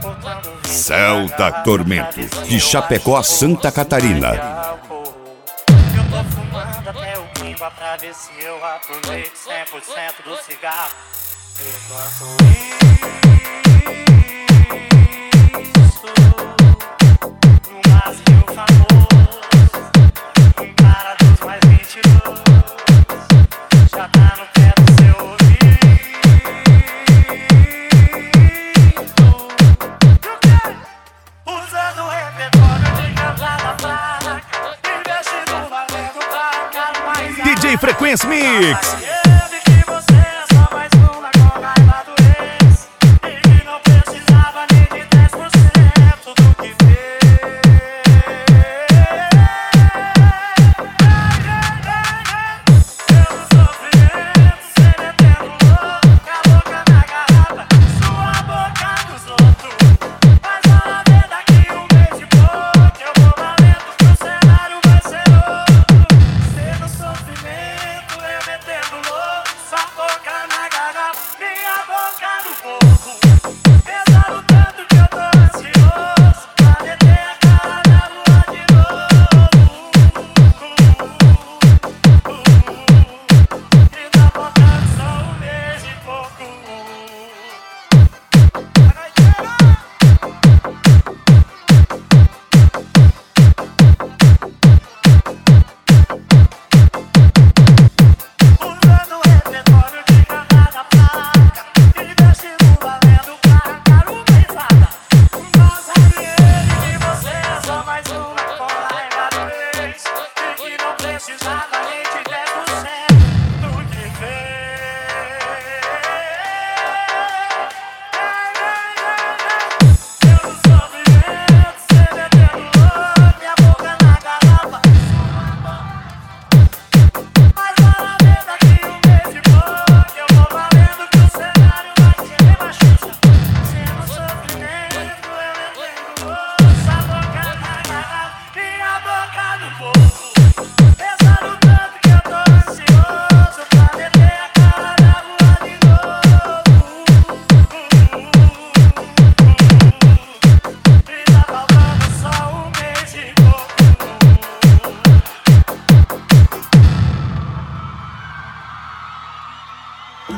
Celta Tormento, de Chapecó, Santa Catarina. Eu tô fumando até o pimba pra ver se eu aproveito 100% do cigarro. Enquanto isso, no Brasil famoso, um cara dos mais mentirosos já tá no pé do seu ouvido. Usando o repertório de cantar na placa, investindo valendo pra cara mais DJ Frequência Mix.